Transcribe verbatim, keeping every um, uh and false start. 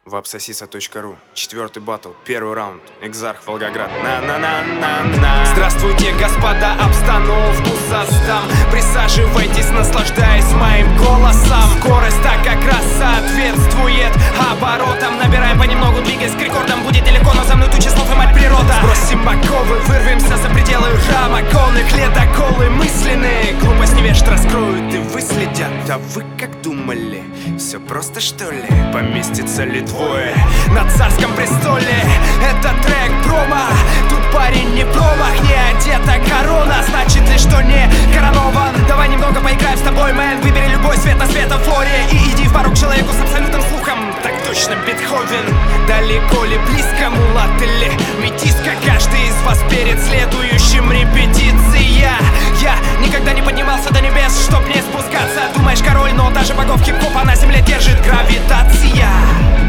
Вапсосиса точка ру. Четвертый батл, первый раунд. Экзарх, Волгоград. На-на-на-на-на. Здравствуйте, господа, обстановку создам. Присаживайтесь, наслаждаясь моим голосом. Скорость так как раз соответствует оборотам. Набираем понемногу, двигаясь к рекордам. Будет нелегко, но за мной тучи слов и мать природа. Сбросим оковы, вырвемся за пределы рамок. Конных ледоколы мысленные глупость невежд раскроют и выследят. А вы как думали? Все просто что ли? Поместится ли двое на царском престоле? Это трек промо. Тут парень не промах, не одета корона. Значит ли, что не коронован? Давай немного поиграем с тобой, мэн. Выбери любой цвет на светофоре и иди в бару к человеку с абсолютным слухом. Так точно, Бетховен. Далеко ли, близко, мулат или метиска? Каждый из вас перед следующим репетиция. Я никогда не поднимался до небес, чтоб не спускаться. Думаешь, король, но даже богов хип-хопа на земле держит гравитация.